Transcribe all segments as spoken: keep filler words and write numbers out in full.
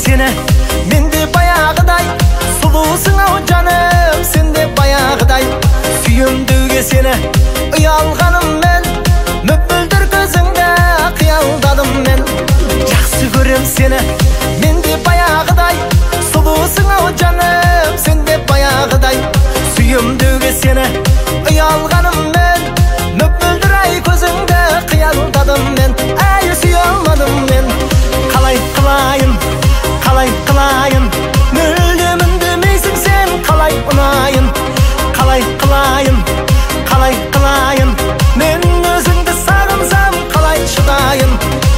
seni, mende bayağıday sulusun ау canım, sende bayağıday sүйемдеуге seni ұялғаным мен, мөппілдір көзіңді қиялдадым мен. Жақсы көрем seni, mende bayağıday sulusun ау canım, sende bayağıday sүйемдеуге seni ұялғаным мен, мөппілдір ай көзіңді қиялдадым мен. Әй сүйе алмадым мен, қалай қылайын, қалай қылайын, мүлдем үндемейсің сен, қалай ұнайын, қалай қылайын, қалай қылайын, мен өзіңді сағынсам қалай шыдайын.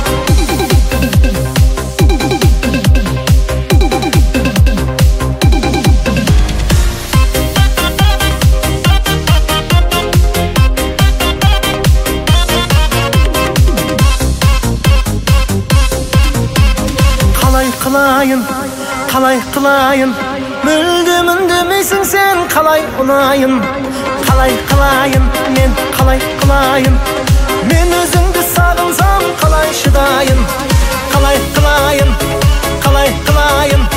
Қалай қылайын, қалай қылайын, мүлдем үндемейсің сен, қалай ұнайын, қалай қылайын, мен қалай қылайын, мен өзіңді сағынсам қалай шыдайын, қалай қылайын, қалай қылайын,